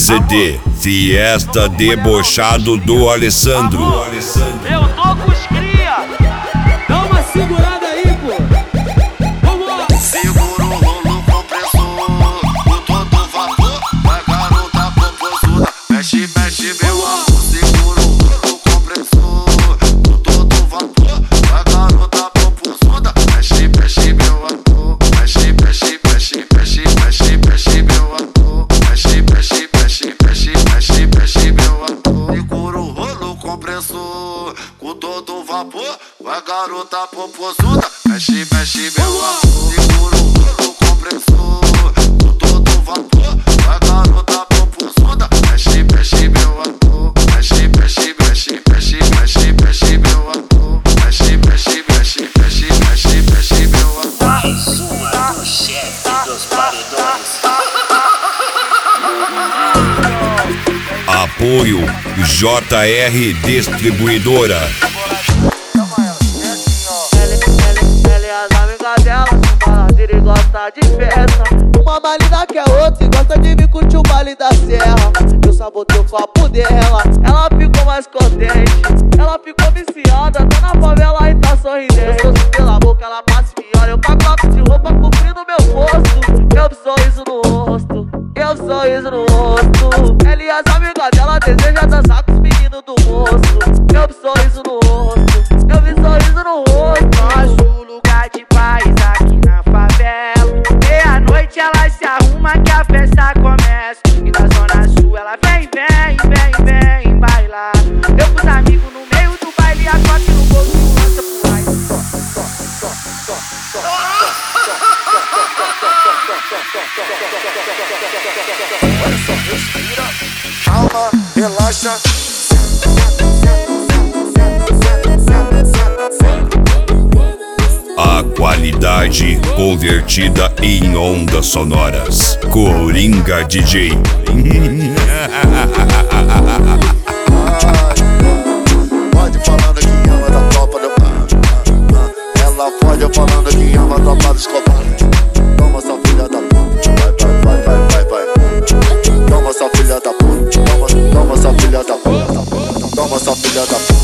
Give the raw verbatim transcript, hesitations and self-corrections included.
C D Fiesta Debochado do Alessandro. Eu tô com os cria. Dá uma segurada aí, pô. Vamos! Segura o rolo compressor, o todo vapor, vai garota popozuda, mexe, mexe meu amor. Segura o rolo compressor, o todo vapor, vai garota popozuda, mexe, mexe meu amor. Mexe, mexe, mexe, mexe, mexe, mexe meu amor. Mexe, mexe, mexe, mexe, mexe, mexe meu amor. Segura o rolo compressor, com todo vapor, vai garota popozuda, mexe, mexe meu amor. Segura o rolo compressor, com todo vapor, vai garota popozuda, mexe, mexe meu amor. Mexe, mexe, mexe, mexe, mexe, mexe meu amor. Mexe, mexe, mexe, mexe, mexe, mexe meu amor. Mais uma do chefe dos paredões. Apoio J R Distribuidora. Ela é as amigas dela, são baladeira e gosta de festa. Uma mais linda que a outra e gosta de me curtir o baile da serra. Eu sabotei o copo dela, ela ficou mais contente. Ela ficou viciada, tá na favela e tá sorridente. Eu sou pela boca, ela passa e me olha. Eu com a capa de roupa cobrindo meu rosto. Eu vi sorriso no rosto, eu vi sorriso no rosto. Ela e as amigas dela desejam dançar com os meninos do moço. Eu vi sorriso no rosto, eu vi sorriso no rosto. Nosso lugar de paz aqui na favela. Meia-noite ela se arruma que a festa começa. E da zona sul ela vem, vem, vem, vem bailar. Eu com os amigos no meio do baile, a coque no bolso lança pro ar. Olha só, respira, calma, relaxa. A qualidade convertida em ondas sonoras. Coringa D J. Pode falando que ama da tropa do ela pode falando que ama da tropa do Escobar. Toma essa filha da puta, vai, vai, vai, vai, vai. Toma essa filha da puta, toma, toma essa filha da puta, toma essa filha da puta.